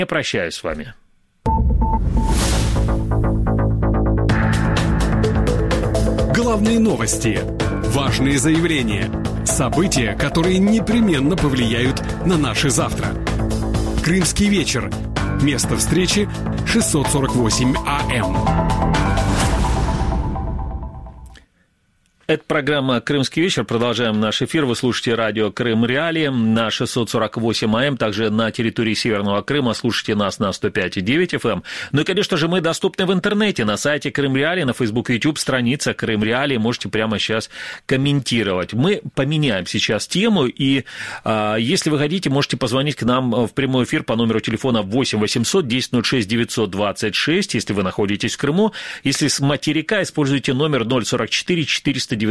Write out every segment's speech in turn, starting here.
Я прощаюсь с вами. Главные новости, важные заявления, события, которые непременно повлияют на наше завтра. Крымский вечер. Место встречи 648 АМ. Это программа «Крымский вечер». Продолжаем наш эфир. Вы слушаете радио «Крым Реалии» на 648 АМ. Также на территории Северного Крыма слушайте нас на 105,9 FM. Ну и, конечно же, мы доступны в интернете, на сайте «Крым Реалии», на Facebook и YouTube, страница «Крым Реалии». Можете прямо сейчас комментировать. Мы поменяем сейчас тему, и если вы хотите, можете позвонить к нам в прямой эфир по номеру телефона 8 800 10 06 926, если вы находитесь в Крыму. Если с материка, используйте номер 044 490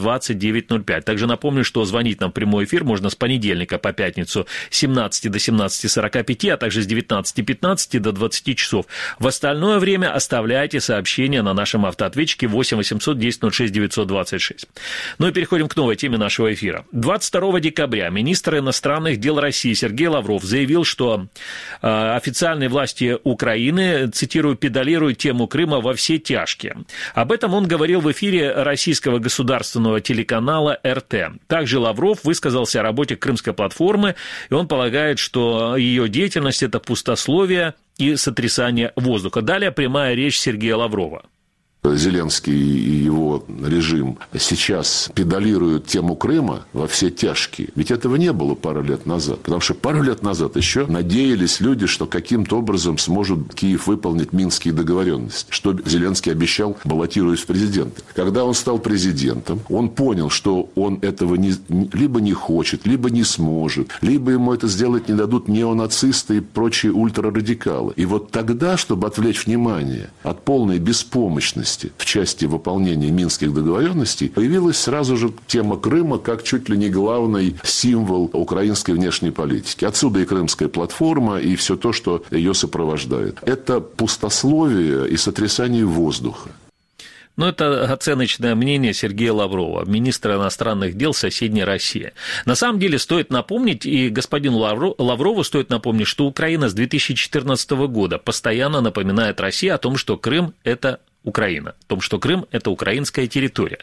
2905. Также напомню, что звонить нам в прямой эфир можно с понедельника по пятницу с 17 до 17:45, а также с 19:15 до 20 часов. В остальное время оставляйте сообщения на нашем автоответчике 8 800 10 06 926. Ну и переходим к новой теме нашего эфира. 22 декабря министр иностранных дел России Сергей Лавров заявил, что официальные власти Украины, цитирую, педалируют тему Крыма во все тяжкие. Об этом он говорил в эфире российского государственного телеканала РТ. Также Лавров высказался о работе Крымской платформы, и он полагает, что ее деятельность – это пустословие и сотрясание воздуха. Далее прямая речь Сергея Лаврова. Зеленский и его режим сейчас педалируют тему Крыма во все тяжкие. Ведь этого не было пару лет назад. Потому что пару лет назад еще надеялись люди, что каким-то образом сможет Киев выполнить Минские договоренности, что Зеленский обещал, баллотируясь в президенты. Когда он стал президентом, он понял, что он этого либо не хочет, либо не сможет, либо ему это сделать не дадут неонацисты и прочие ультрарадикалы. И вот тогда, чтобы отвлечь внимание от полной беспомощности в части выполнения Минских договоренностей, появилась сразу же тема Крыма как чуть ли не главный символ украинской внешней политики. Отсюда и Крымская платформа, и все то, что ее сопровождает. Это пустословие и сотрясание воздуха. Ну, это оценочное мнение Сергея Лаврова, министра иностранных дел соседней России. На самом деле, стоит напомнить, и господину Лаврову стоит напомнить, что Украина с 2014 года постоянно напоминает России о том, что Крым – это Украина, о том, что Крым – это украинская территория.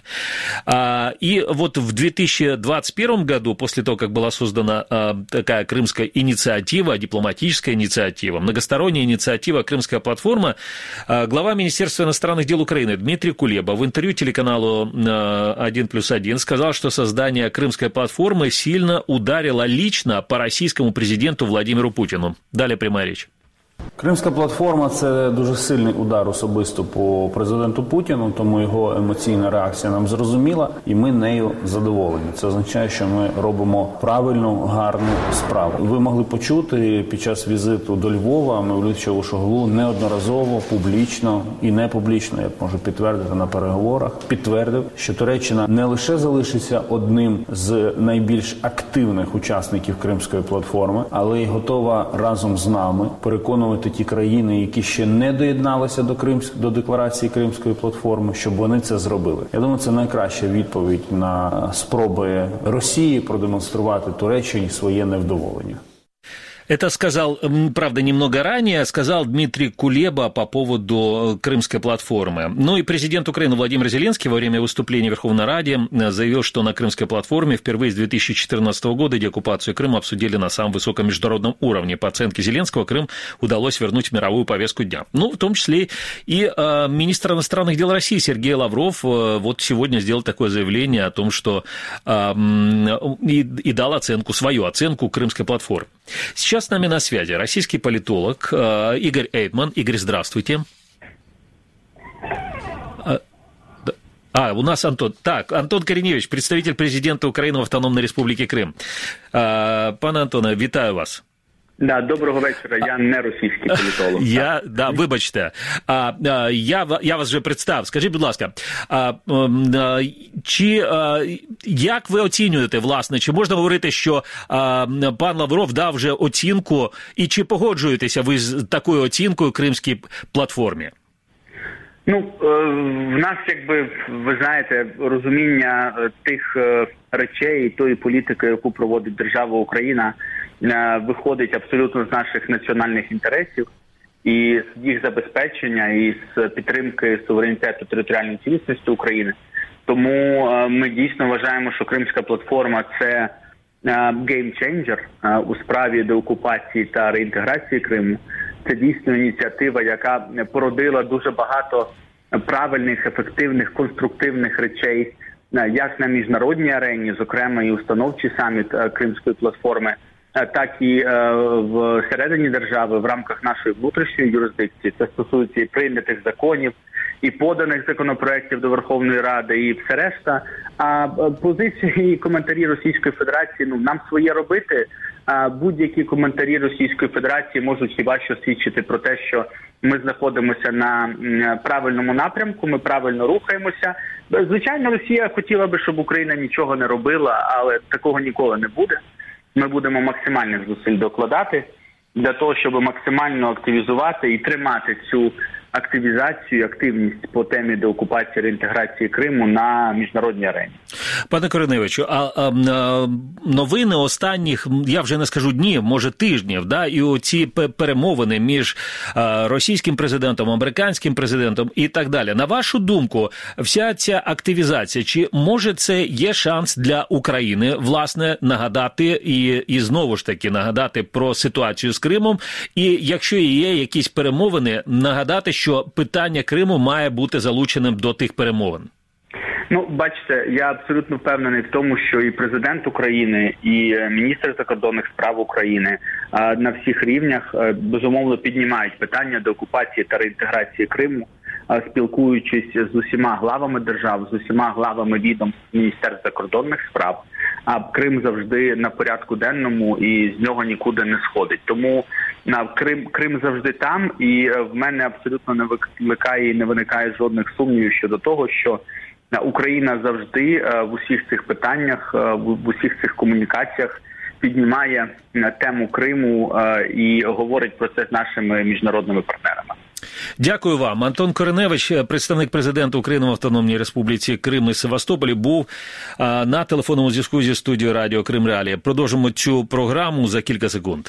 И вот в 2021 году, после того, как была создана такая крымская инициатива, дипломатическая инициатива, многосторонняя инициатива «Крымская платформа», глава Министерства иностранных дел Украины Дмитрий Кулеба в интервью телеканалу «1+1» сказал, что создание Крымской платформы сильно ударило лично по российскому президенту Владимиру Путину. Далее прямая речь. Кримська платформа – це дуже сильний удар особисто по президенту Путіну, тому його емоційна реакція нам зрозуміла, і ми нею задоволені. Це означає, що ми робимо правильну, гарну справу. Ви могли почути під час візиту до Львова Мевлют Чавушоглу неодноразово, публічно і не публічно, я можу підтвердити на переговорах, підтвердив, що Туреччина не лише залишиться одним з найбільш активних учасників Кримської платформи, але й готова разом з нами переконувати ті країни, які ще не доєдналися до декларації Кримської платформи, щоб вони це зробили. Я думаю, це найкраща відповідь на спроби Росії продемонструвати Туреччині своє невдоволення. Это сказал, правда, немного ранее, сказал Дмитрий Кулеба по поводу Крымской платформы. Ну и президент Украины Владимир Зеленский во время выступления в Верховной Раде заявил, что на Крымской платформе впервые с 2014 года деоккупацию Крыма обсудили на самом высоком международном уровне. По оценке Зеленского, Крым удалось вернуть в мировую повестку дня. Ну, в том числе и министр иностранных дел России Сергей Лавров вот сегодня сделал такое заявление о том, что и дал оценку, свою оценку Крымской платформе. Сейчас с нами на связи российский политолог Игорь Эйдман. Игорь, здравствуйте. У нас Антон. Так, Антон Кореневич, представитель президента Украины в Автономной Республике Крым. Пане Антоне, вітаю вас. Да, доброго вечора, я не російський політолог. Вибачте. Я вас вже представив. Скажіть, будь ласка, як ви оцінюєте, власне, чи можна говорити, що пан Лавров дав вже оцінку, і чи погоджуєтеся ви з такою оцінкою Кримській платформі? В нас, ви знаєте, розуміння тих речей і тої політики, яку проводить держава Україна, виходить абсолютно з наших національних інтересів і з їх забезпечення, і з підтримки суверенітету територіальної цілісності України. Тому ми дійсно вважаємо, що Кримська платформа – це геймченджер у справі деокупації та реінтеграції Криму. Це дійсно ініціатива, яка породила дуже багато правильних, ефективних, конструктивних речей, як на міжнародній арені, зокрема і установчий саміт Кримської платформи, так і всередині держави в рамках нашої внутрішньої юрисдикції. Це стосується і прийнятих законів, і поданих законопроєктів до Верховної Ради, і все решта. А позиції і коментарі Російської Федерації, нам своє робити. Будь-які коментарі Російської Федерації можуть хіба що свідчити про те, що ми знаходимося на правильному напрямку, ми правильно рухаємося. Звичайно, Росія хотіла би, щоб Україна нічого не робила, але такого ніколи не буде. Ми будемо максимальних зусиль докладати для того, щоб максимально активізувати і тримати цю активізацію, активність по темі деокупації, реінтеграції Криму на міжнародній арені. Пане Кореневичу, а новини останніх, я вже не скажу днів, може тижнів, да, і оці перемовини між російським президентом, американським президентом і так далі. На вашу думку, вся ця активізація, чи може це є шанс для України, власне, нагадати і знову ж таки нагадати про ситуацію з Кримом, і якщо є якісь перемовини, нагадати, що питання Криму має бути залученим до тих перемовин? Бачите, я абсолютно впевнений в тому, що і президент України, і міністр закордонних справ України на всіх рівнях, безумовно, піднімають питання деокупації та реінтеграції Криму, спілкуючись з усіма главами держав, з усіма главами відомств Міністерства закордонних справ. А Крим завжди на порядку денному і з нього нікуди не сходить. Тому Крим завжди там, і в мене абсолютно не викликає і не виникає жодних сумнівів щодо того, що Україна завжди в усіх цих питаннях, в усіх цих комунікаціях піднімає тему Криму і говорить про це з нашими міжнародними партнерами. Дякую вам. Антон Кореневич, представник президента України в Автономній Республіці Крим і Севастополі, був на телефонному зв'язку зі студією Радіо Крим Реалії. Продовжимо цю програму за кілька секунд.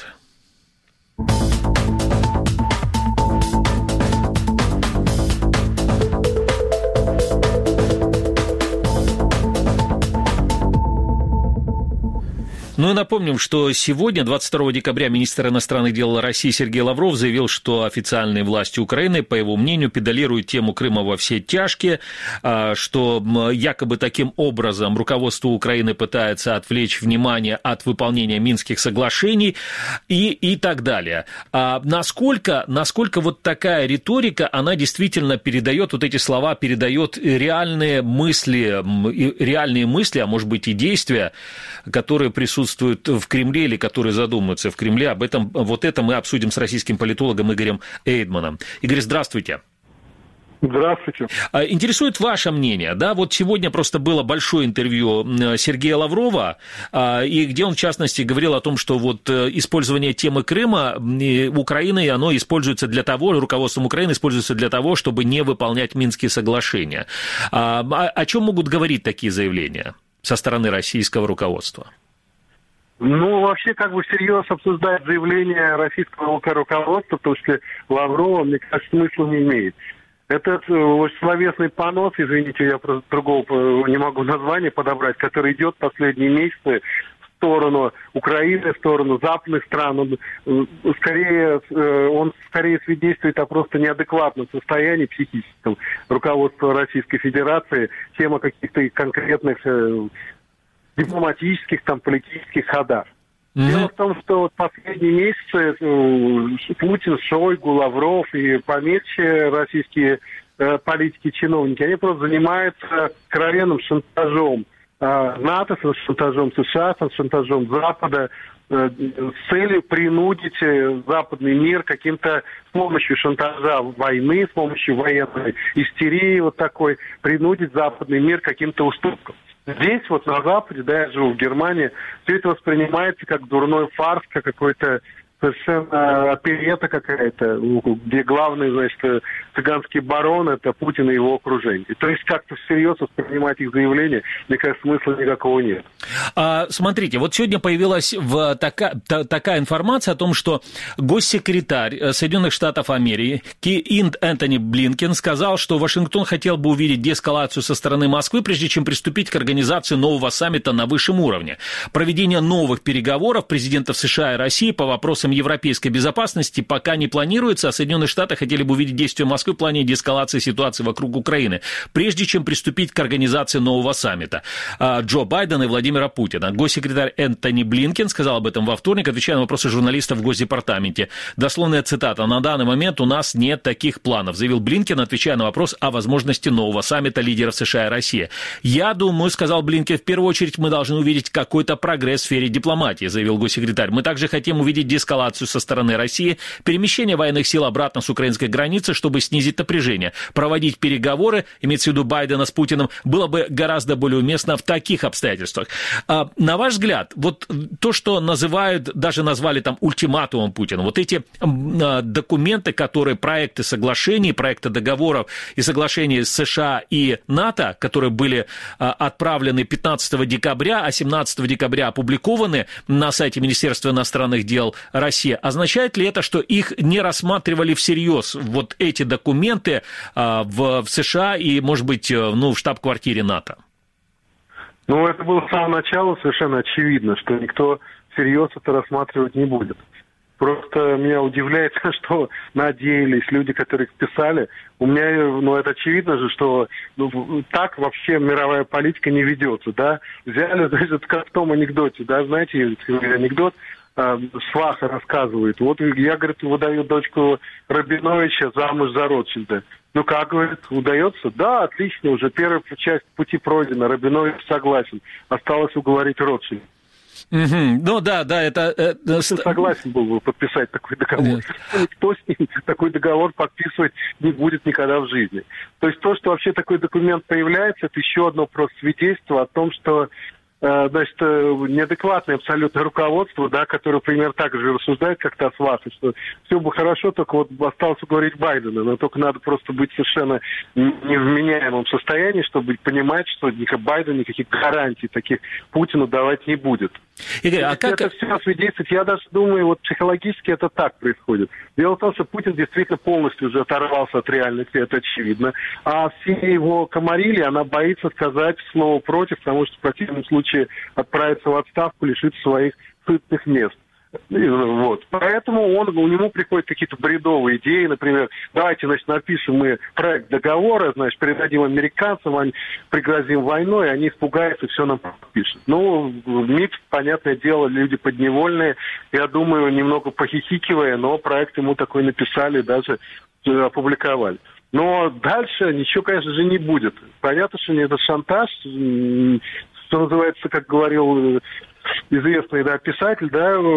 Ну и напомним, что сегодня, 22 декабря, министр иностранных дел России Сергей Лавров заявил, что официальные власти Украины, по его мнению, педалируют тему Крыма во все тяжкие, что якобы таким образом руководство Украины пытается отвлечь внимание от выполнения Минских соглашений и так далее. А насколько вот такая риторика, она действительно передает, вот эти слова передает реальные мысли, а может быть и действия, которые присутствуют в Кремле или которые задумываются в Кремле. Об этом, вот это мы обсудим с российским политологом Игорем Эйдманом. Игорь, здравствуйте. Здравствуйте. Интересует ваше мнение, да, вот сегодня просто было большое интервью Сергея Лаврова, и где он, в частности, говорил о том, что вот использование темы Крыма Украиной, оно используется для того, руководством Украины используется для того, чтобы не выполнять Минские соглашения. О чем могут говорить такие заявления со стороны российского руководства? Вообще, всерьез обсуждать заявление российского руководства, потому что Лаврова, мне кажется, смысла не имеет. Это словесный понос, извините, я просто другого не могу названия подобрать, который идет последние месяцы в сторону Украины, в сторону западных стран. Он скорее свидетельствует о просто неадекватном состоянии психическом руководства Российской Федерации, чем о каких-то конкретных дипломатических, политических ходах. Дело в том, что последние месяцы Путин, Шойгу, Лавров и помельче российские политики, чиновники, они просто занимаются откровенным шантажом НАТО, шантажом США, шантажом Запада, с целью принудить западный мир каким-то с помощью шантажа войны, с помощью военной истерии такой, принудить западный мир каким-то уступкам. Здесь, на Западе, я живу в Германии, все это воспринимается как дурной фарс, как какой-то совершенно оперета какая-то, где главный, значит, цыганский барон — это Путин и его окружение. То есть как-то всерьез воспринимать их заявления, мне кажется, смысла никакого нет. Смотрите, вот сегодня появилась такая информация о том, что госсекретарь Соединенных Штатов Америки Энтони Блинкен сказал, что Вашингтон хотел бы увидеть деэскалацию со стороны Москвы, прежде чем приступить к организации нового саммита на высшем уровне. Проведение новых переговоров президентов США и России по вопросам европейской безопасности пока не планируется, а Соединенные Штаты хотели бы увидеть действия Москвы в плане деэскалации ситуации вокруг Украины, прежде чем приступить к организации нового саммита Джо Байдена и Владимира Путина. Госсекретарь Энтони Блинкен сказал об этом во вторник, отвечая на вопросы журналистов в Госдепартаменте. Дословная цитата: «На данный момент у нас нет таких планов», заявил Блинкен, отвечая на вопрос о возможности нового саммита лидеров США и России. «Я думаю, — сказал Блинкен, — в первую очередь мы должны увидеть какой-то прогресс в сфере дипломатии», заявил госсекретарь. «Мы также хотим увидеть деэскалацию со стороны России, перемещение военных сил обратно с украинской границы, чтобы снизить напряжение. Проводить переговоры, имеется в виду Байдена с Путиным, было бы гораздо более уместно в таких обстоятельствах». На ваш взгляд, вот то, что называют, даже назвали там ультиматумом Путина, вот эти документы, которые, проекты соглашений, проекты договоров и соглашений с США и НАТО, которые были отправлены 15 декабря, а 17 декабря опубликованы на сайте Министерства иностранных дел России, означает ли это, что их не рассматривали всерьез, вот эти документы в США и, может быть, в штаб-квартире НАТО? Это было с самого начала совершенно очевидно, что никто всерьез это рассматривать не будет. Просто меня удивляет, что надеялись люди, которые их писали. У меня, это очевидно же, что так вообще мировая политика не ведется, да. Взяли, значит, как в том анекдоте, да, знаете, анекдот, сваха рассказывает. Вот я, говорит, выдаю дочку Рабиновича замуж за Ротшильда. Как, говорит, удается? Да, отлично, уже первая часть пути пройдена, Рабинович согласен. Осталось уговорить Ротшильда. Это... Согласен был бы подписать такой договор. Никто с ним такой договор подписывать не будет никогда в жизни. То есть то, что вообще такой документ появляется, это еще одно просто свидетельство о том, что неадекватное абсолютно руководство, да, которое примерно так же рассуждает, как Тасваты, что все бы хорошо, только вот осталось уговорить Байдена, но только надо просто быть совершенно невменяемом состоянии, чтобы понимать, что Байден никаких гарантий таких Путину давать не будет. Игорь, Это все свидетельствует, я даже думаю, психологически это так происходит. Дело в том, что Путин действительно полностью уже оторвался от реальности, это очевидно, а все его комарили, она боится сказать слово против, потому что в противном случае отправиться в отставку, лишиться своих сытных мест. Поэтому у него приходят какие-то бредовые идеи, например, давайте, напишем мы проект договора, передадим американцам, пригрозим войной, они испугаются, все нам подпишут. МИД, понятное дело, люди подневольные, я думаю, немного похихикивая, но проект ему такой написали, даже опубликовали. Но дальше ничего, конечно же, не будет. Понятно, что это шантаж, что называется, как говорил известный писатель,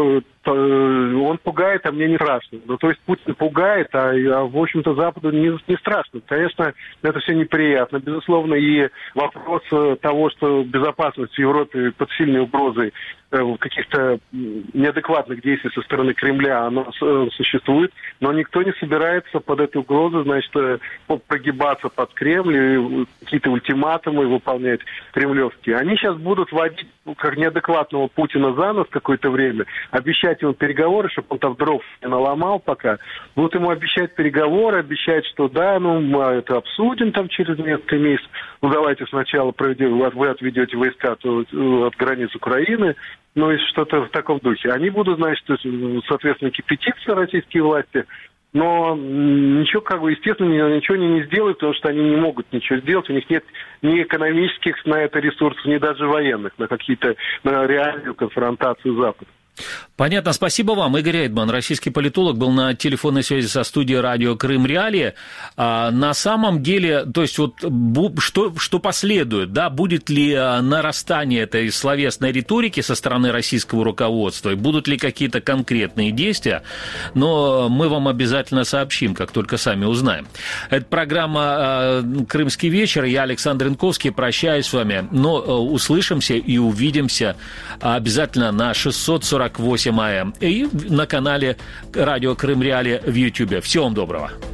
он пугает, а мне не страшно. То есть Путин пугает, а в общем-то, Западу не страшно. Конечно, это все неприятно, безусловно, и вопрос того, что безопасность в Европе под сильной угрозой каких-то неадекватных действий со стороны Кремля, оно существует, но никто не собирается под эту угрозу, прогибаться под Кремль и какие-то ультиматумы выполнять кремлевские. Они сейчас будут водить как неадекватного Путина за нос какое-то время, обещать ему переговоры, чтобы он там дров не наломал пока. Будут ему обещать переговоры, обещать, что мы это обсудим там через несколько месяцев. Давайте сначала вы отведете войска от границ Украины, и что-то в таком духе. Они будут, соответственно, кипятиться, российские власти, но ничего, естественно, ничего они не сделают, потому что они не могут ничего сделать. У них нет ни экономических на это ресурсов, ни даже военных, на реальную конфронтацию Запада. Понятно, спасибо вам. Игорь Эйдман, российский политолог, был на телефонной связи со студией радио Крым Реалии. На самом деле, то есть что последует, будет ли нарастание этой словесной риторики со стороны российского руководства, и будут ли какие-то конкретные действия, но мы вам обязательно сообщим, как только сами узнаем. Это программа «Крымский вечер», я Александр Янковский, прощаюсь с вами, но услышимся и увидимся обязательно на 640 148 АМ и на канале «Радио Крым Реалии» в YouTube. Всего вам доброго.